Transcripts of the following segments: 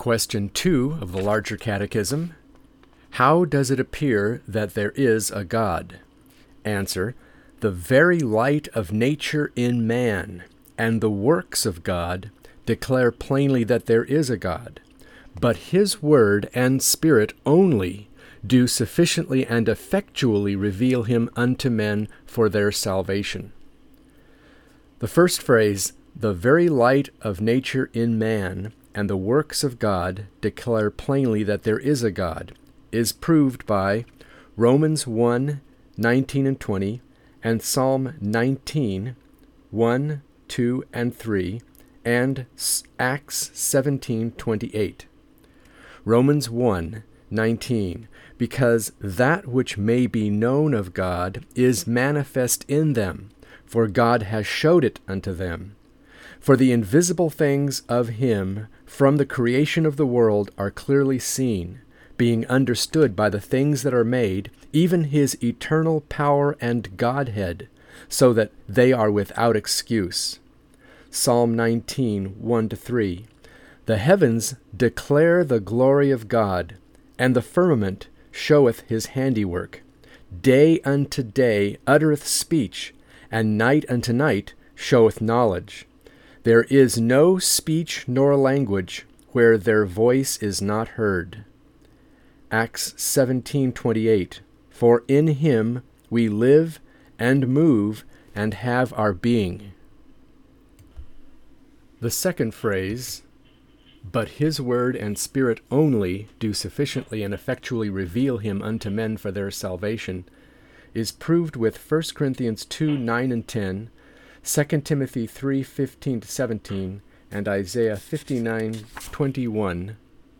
Question 2 of the Larger Catechism. How does it appear that there is a God? Answer: the very light of nature in man and the works of God declare plainly that there is a God, but His Word and Spirit only do sufficiently and effectually reveal Him unto men for their salvation. The first phrase, the very light of nature in man and the works of God declare plainly that there is a God, is proved by Romans 1, 19 and 20, and Psalm 19, 1, 2, and 3, and Acts 17, 28. Romans 1, 19, because that which may be known of God is manifest in them, for God has showed it unto them. For the invisible things of Him from the creation of the world are clearly seen, being understood by the things that are made, even His eternal power and Godhead, so that they are without excuse. Psalm 19, 1-3. The heavens declare the glory of God, and the firmament showeth His handiwork. Day unto day uttereth speech, and night unto night showeth knowledge. There is no speech nor language where their voice is not heard. Acts 17:28. For in Him we live and move and have our being. The second phrase, but His Word and Spirit only do sufficiently and effectually reveal Him unto men for their salvation, is proved with 1 Corinthians 2, 9 and 10, 2 Timothy 3, 15-17, and Isaiah 59, 21.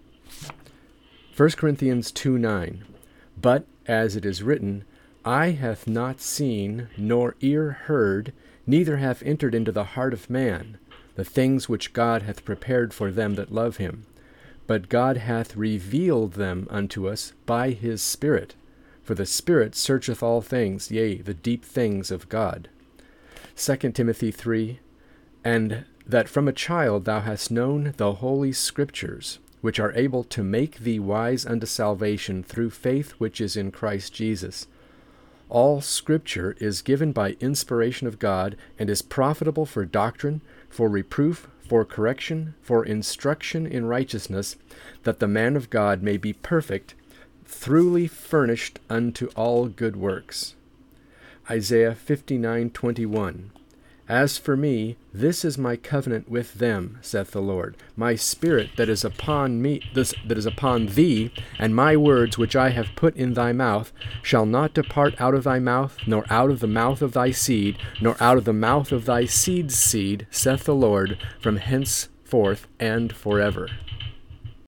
1 Corinthians 2, 9. But, as it is written, Eye hath not seen, nor ear heard, neither hath entered into the heart of man, the things which God hath prepared for them that love Him. But God hath revealed them unto us by His Spirit. For the Spirit searcheth all things, yea, the deep things of God. 2 Timothy 3, and that from a child thou hast known the holy Scriptures, which are able to make thee wise unto salvation through faith which is in Christ Jesus. All Scripture is given by inspiration of God, and is profitable for doctrine, for reproof, for correction, for instruction in righteousness, that the man of God may be perfect, thoroughly furnished unto all good works. Isaiah 59:21. As for me, this is my covenant with them, saith the Lord, my Spirit that is upon thee, and my words which I have put in thy mouth, shall not depart out of thy mouth, nor out of the mouth of thy seed, nor out of the mouth of thy seed's seed, saith the Lord, from henceforth and forever.